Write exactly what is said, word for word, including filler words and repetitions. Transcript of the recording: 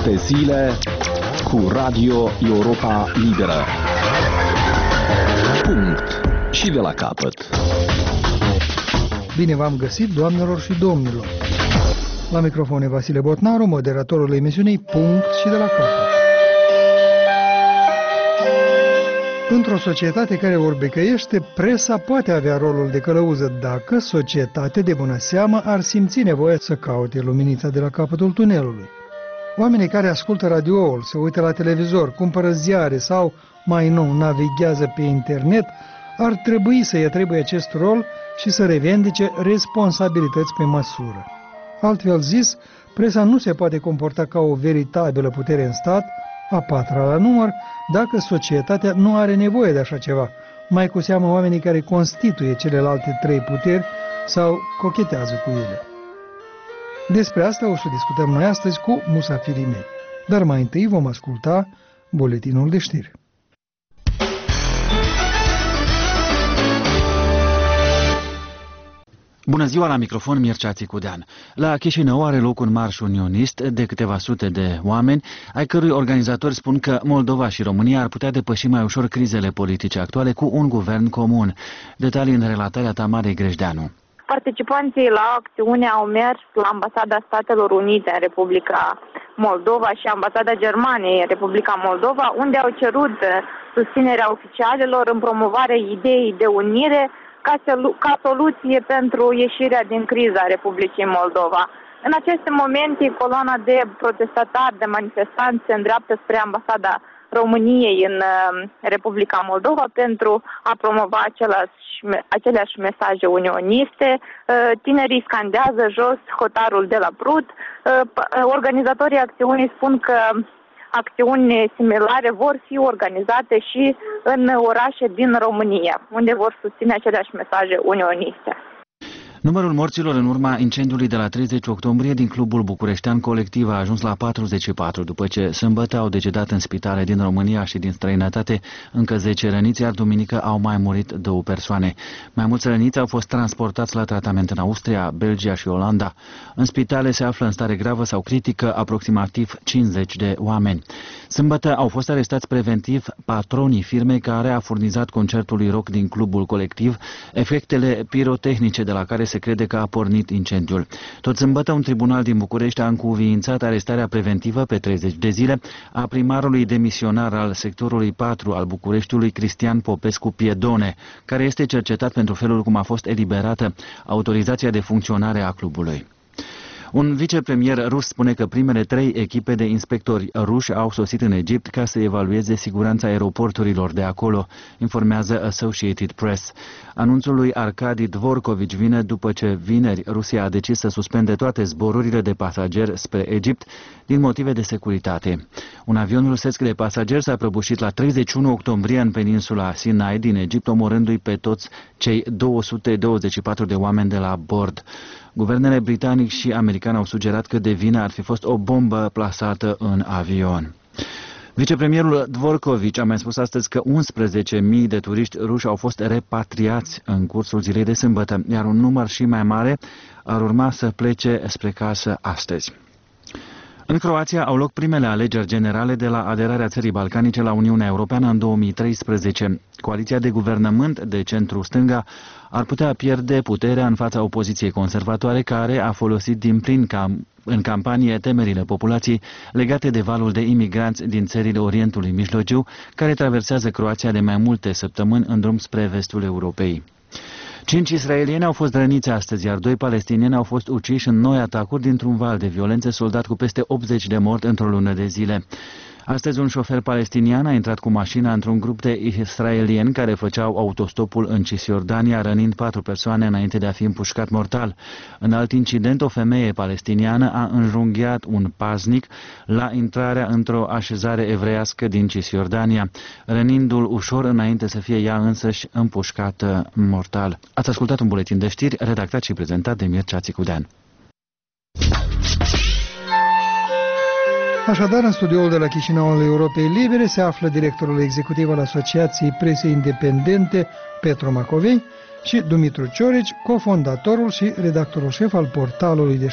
șapte zile cu Radio Europa Liberă. Punct. Și de la capăt. Bine v-am găsit, doamnelor și domnilor. La microfon e Vasile Botnaru, moderatorul emisiunii Punct și de la capăt. Într-o societate care orbecăiește, presa poate avea rolul de călăuză dacă societatea de bună seamă ar simți nevoie să caute luminița de la capătul tunelului. Oamenii care ascultă radioul, se uită la televizor, cumpără ziare sau, mai nou, navighează pe internet, ar trebui să-i atribuie acest rol și să revendice responsabilități pe măsură. Altfel zis, presa nu se poate comporta ca o veritabilă putere în stat, a patra la număr, dacă societatea nu are nevoie de așa ceva, mai cu seamă oamenii care constituie celelalte trei puteri sau cochetează cu ele. Despre asta o să discutăm noi astăzi cu musafirii mei, dar mai întâi vom asculta buletinul de știri. Bună ziua, la microfon Mircea Țicudean. La Chișinău are loc un marș unionist de câteva sute de oameni, ai cărui organizatori spun că Moldova și România ar putea depăși mai ușor crizele politice actuale cu un guvern comun. Detalii în relatarea Tamarei Grejdeanu. Participanții la acțiune au mers la Ambasada Statelor Unite în Republica Moldova și Ambasada Germaniei în Republica Moldova, unde au cerut susținerea oficialilor în promovarea ideii de unire ca, ca soluție pentru ieșirea din criza Republicii Moldova. În aceste momente, coloana de protestatari, de manifestanți se îndreaptă spre Ambasada României în Republica Moldova pentru a promova același, aceleași mesaje unioniste. Tinerii scandează jos hotarul de la Prut. Organizatorii acțiunii spun că acțiuni similare vor fi organizate și în orașe din România, unde vor susține aceleași mesaje unioniste. Numărul morților în urma incendiului de la treizeci octombrie din clubul bucureștean Colectiv a ajuns la patruzeci și patru, după ce sâmbătă au decedat în spitale din România și din străinătate încă zece răniți, iar duminică au mai murit două persoane. Mai mulți răniți au fost transportați la tratament în Austria, Belgia și Olanda. În spitale se află în stare gravă sau critică aproximativ cincizeci de oameni. Sâmbătă au fost arestați preventiv patronii firmei care a furnizat concertului rock din clubul Colectiv efectele pirotehnice de la care se crede că a pornit incendiul. Tot sâmbătă, un tribunal din București a încuviințat arestarea preventivă pe treizeci de zile a primarului demisionar al sectorului patru al Bucureștiului, Cristian Popescu Piedone, care este cercetat pentru felul cum a fost eliberată autorizația de funcționare a clubului. Un vicepremier rus spune că primele trei echipe de inspectori ruși au sosit în Egipt ca să evalueze siguranța aeroporturilor de acolo, informează Associated Press. Anunțul lui Arkadi Dvorkovic vine după ce vineri Rusia a decis să suspende toate zborurile de pasageri spre Egipt din motive de securitate. Un avion rusesc de pasageri s-a prăbușit la treizeci și unu octombrie în peninsula Sinai din Egipt, omorându-i pe toți cei două sute douăzeci și patru de oameni de la bord. Guvernele britanic și american au sugerat că de vină ar fi fost o bombă plasată în avion. Vicepremierul Dvorkovic a mai spus astăzi că unsprezece mii de turiști ruși au fost repatriați în cursul zilei de sâmbătă, iar un număr și mai mare ar urma să plece spre casă astăzi. În Croația au loc primele alegeri generale de la aderarea țării balcanice la Uniunea Europeană în două mii treisprezece. Coaliția de guvernământ de centru-stânga ar putea pierde puterea în fața opoziției conservatoare, care a folosit din plin cam în campanie temerile populației legate de valul de imigranți din țările Orientului Mijlociu, care traversează Croația de mai multe săptămâni în drum spre vestul Europei. Cinci israelieni au fost răniți astăzi, iar doi palestinieni au fost uciși în noi atacuri dintr-un val de violențe soldat cu peste optzeci de morți într-o lună de zile. Astăzi, un șofer palestinian a intrat cu mașina într-un grup de israelieni care făceau autostopul în Cisjordania, rănind patru persoane înainte de a fi împușcat mortal. În alt incident, o femeie palestiniană a înjunghiat un paznic la intrarea într-o așezare evreiască din Cisjordania, rănindu-l ușor înainte să fie ea însăși împușcată mortal. Ați ascultat un buletin de știri redactat și prezentat de Mircea Țicudean. Așadar, în studioul de la Chișinău al Europei Libere se află directorul executiv al Asociației Presei Independente, Petru Macovei, și Dumitru Ciorici, cofondatorul și redactorul șef al portalului de